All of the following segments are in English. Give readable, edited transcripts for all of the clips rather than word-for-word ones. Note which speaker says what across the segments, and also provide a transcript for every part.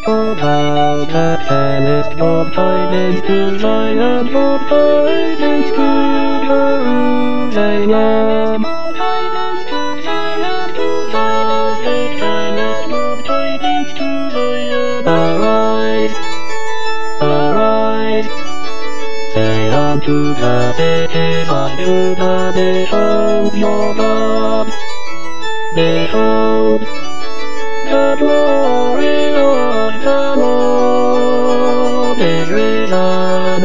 Speaker 1: For thou that tellest your tidings to Zion, your tidings to Jerusalem. Arise, arise, say unto the cities of Judah, behold your God, behold the glory of the Lord is risen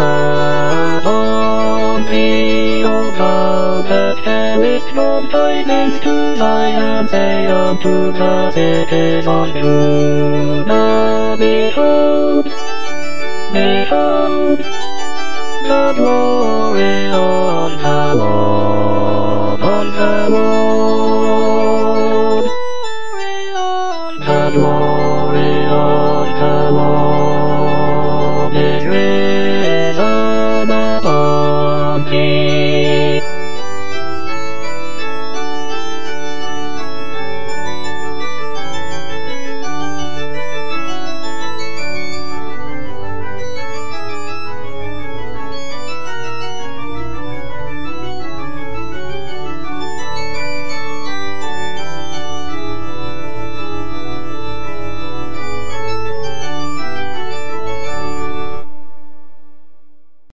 Speaker 1: upon thee. O thou that tellest your tidings to Zion, say unto the cities of Judah, behold, behold, the glory of the Lord, of the Lord, the glory of the Lord.